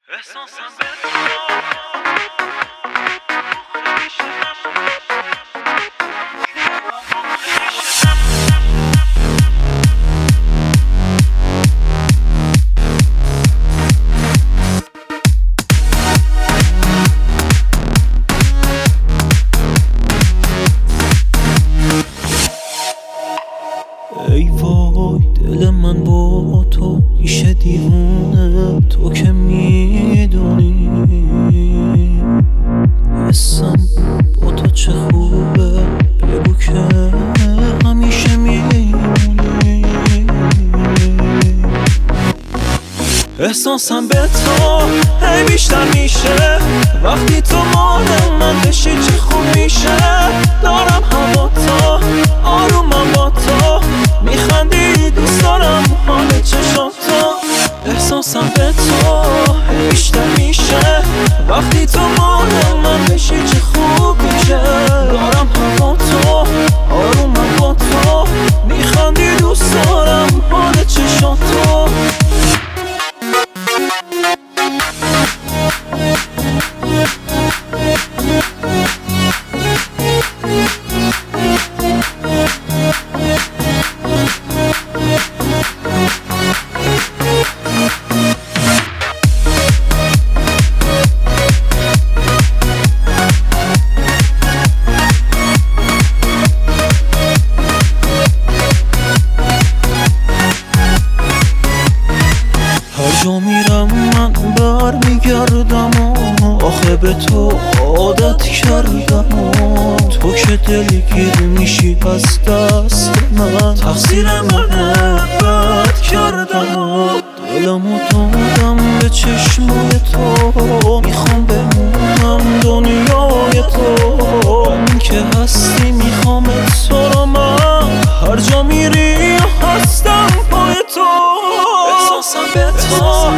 احساسم به تو ای وای دل من با تو میشه دیوونه، تو که میدونی حسم با تو چه خوبه، بگو که همیشه میمونی. احساسم به تو هی بیشتر میشه، وقتی تو مال من بشی چه خوب میشه. دارم هوا تو آرومم با تو، میخندی دوست دارم حال چشاتو. احساسم به تو هی بیشتر میشه، وقتی تو مال من بشی چه خوب میشه. دارم هوا تو آرومم با تو، میخندی دوست دارم حال چشاتو. هر جا میرم من برمیگردم و آخه به تو عادت کردم و تو که دلگیر میشی از دست من، تقصیر منه بد کردم و دلمو دادم به چشمای تو. میخوام بمونم دنیای تو، این که هستی میخوام تو رو من، هر جا میری هستم پای تو. احساسم به تو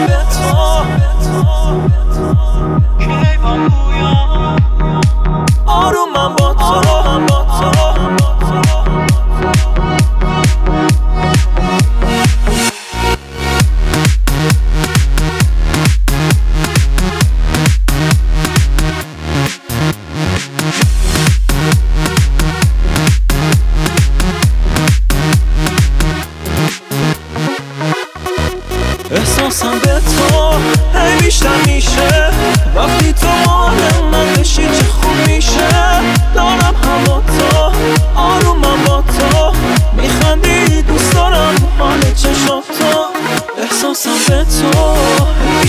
آرومم با تو. احساسم به تو هی بیشتر میشه، وقتی تو مال من بشی چه خوب میشه. دارم هوا تو آرومم با تو، میخندی دوست دارم حال چشاتو. احساسم به تو